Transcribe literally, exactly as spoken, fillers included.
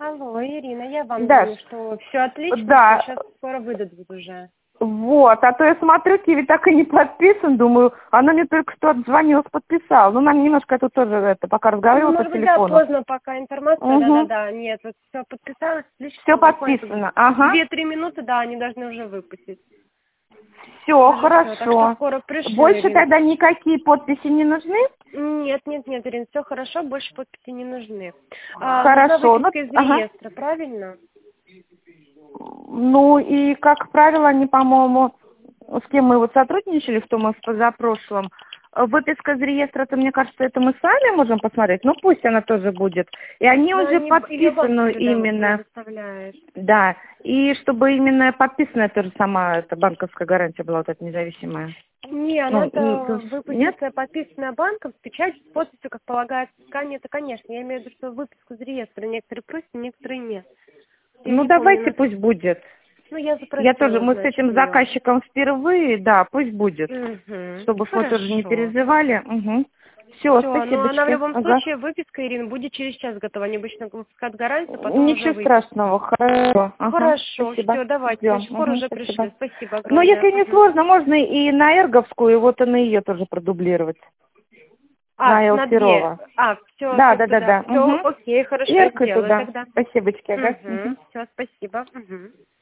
Алло, Ирина, я вам Да. говорю, что все отлично, Да. сейчас скоро выдадут уже. Вот, а то я смотрю, Киви так и не подписан, думаю, она мне только что отзвонилась, подписала. Ну, нам немножко это тоже, это, пока Ну, разговаривала по может быть, да, телефону. поздно пока информация, Угу. да-да-да, нет, вот все подписалось, отлично. Все буквально подписано, ага. Две-три минуты, да, они должны уже выпустить. Все, Уже всё, так что хорошо. скоро пришлю, Больше Ирин. тогда никакие подписи не нужны? Нет, нет, нет, Ирин, все хорошо, больше подписи не нужны. А, нужна Хорошо, ну, выписка из ага. реестра, правильно? Ну, и, как правило, они, по-моему, с кем мы вот сотрудничали, в том и в позапрошлом, выписка из реестра-то, мне кажется, это мы сами можем посмотреть, ну, пусть она тоже будет. И они Но уже они, ее банк подписаны передав- именно, предоставляет. да, и чтобы именно подписана эта же сама эта банковская гарантия была, вот эта независимая. Не, она Ну, это м, нет? выпустится, подписанная банком, с печатью, с подписью, как полагается, ткани, это, конечно. Я имею в виду, что выписку из реестра некоторые просят, некоторые нет. Я Ну, не помню, давайте нас... пусть будет. Ну, я Я тоже, запросила, мы с значит, этим ее. заказчиком впервые, да, пусть будет. Угу. Чтобы вы тоже не Хорошо. переживали. Угу. Все, Все, но она в спасибочки. любом Ага. случае, выписка, Ирина, будет через час готова. Они обычно выпускают гарантию, потом уже Ничего выписку. страшного, хорошо. Ага, Хорошо, спасибо. все, давайте, Ждем. значит, скоро Угу, уже спасибо. пришлю. Спасибо Но огромное. если не Мгм. сложно, можно и на Эрговскую, и вот и на ее тоже продублировать. А, На на две. Элферова. А, все, Да, как да, бы, да, да. да. Все, Угу. окей, хорошо, Ирка сделаю туда. тогда. Спасибочки, ага. Угу. Угу. Все, спасибо. Угу.